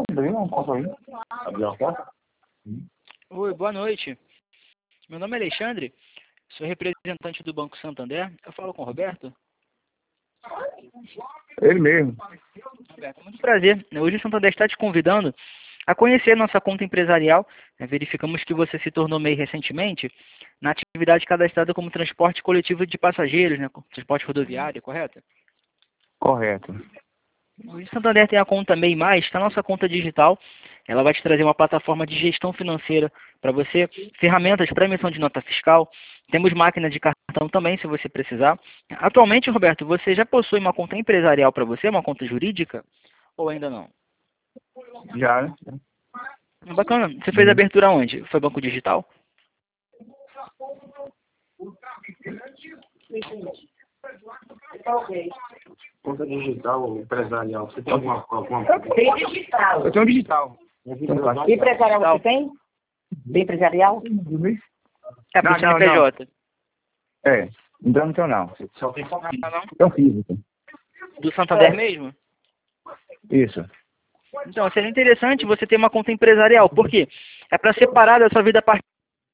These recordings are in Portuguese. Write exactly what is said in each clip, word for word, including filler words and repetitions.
Abre uma conta aí. Abrir uma conta? Oi, boa noite. Meu nome é Alexandre, sou representante do Banco Santander. Eu falo com o Roberto. Ele mesmo. Roberto, muito prazer. Hoje o Santander está te convidando a conhecer nossa conta empresarial. Verificamos que você se tornou MEI recentemente na atividade cadastrada como transporte coletivo de passageiros, né? Transporte rodoviário, correto? Correto. O Santander tem a conta MEI Mais, está a nossa conta digital. Ela vai te trazer uma plataforma de gestão financeira para você, ferramentas para emissão de nota fiscal. Temos máquina de cartão também, se você precisar. Atualmente, Roberto, você já possui uma conta empresarial para você, uma conta jurídica? Ou ainda não? Já, né? Bacana. Você fez a abertura onde? Foi Banco Digital? Conta digital, empresarial. Você tem alguma alguma Tem digital. Eu tenho digital. Empresarial você tem? Bem empresarial? É, para Não, C N P J. É, então não tenho não. Só tem não, não? Então físico. Do Santander mesmo? Isso. Então, seria interessante você ter uma conta empresarial. Por quê? É para separar da sua vida particular.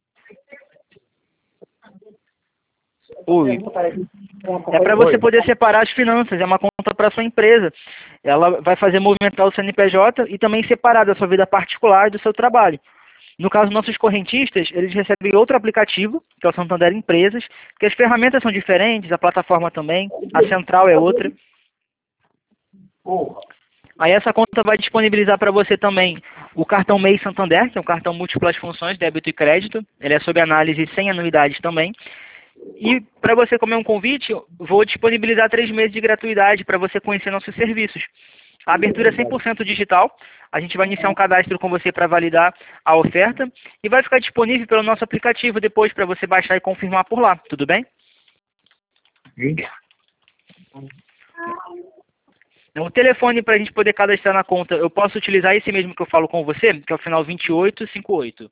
Oi. É para você poder separar as finanças, é uma conta para sua empresa. Ela vai fazer movimentar o C N P J e também separar da sua vida particular e do seu trabalho. No caso, nossos correntistas, eles recebem outro aplicativo, que é o Santander Empresas, que as ferramentas são diferentes, a plataforma também, a central é outra. Aí essa conta vai disponibilizar para você também o cartão MEI Santander, que é um cartão múltiplas funções, débito e crédito. Ele é sob análise sem anuidades também. E para você comer um convite, vou disponibilizar três meses de gratuidade para você conhecer nossos serviços. A abertura é cem por cento digital. A gente vai iniciar um cadastro com você para validar a oferta e vai ficar disponível pelo nosso aplicativo depois para você baixar e confirmar por lá. Tudo bem? Sim. O telefone para a gente poder cadastrar na conta, eu posso utilizar esse mesmo que eu falo com você, que é o final vinte e oito cinquenta e oito.